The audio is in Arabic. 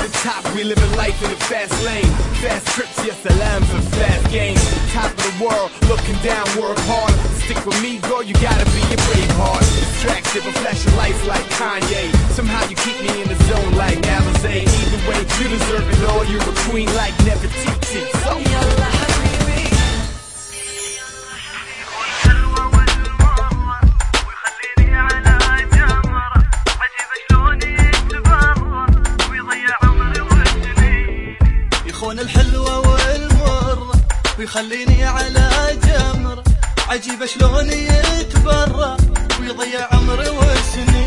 the top, we living life in a fast lane. Fast trips, yes, salam for fast games. Top of the world, looking down, work hard. Stick with me, girl, you gotta be a brave heart. Distracted with flashing lights like Kanye. Somehow you keep me in the zone like Alizé. Either way, you deserve it all. You're a queen like Nefertiti. So yalla habibi. يخون الحلوة والمرة ويخليني على جمرة، عجيب شلون يتبرى ويضيع عمري وسنين.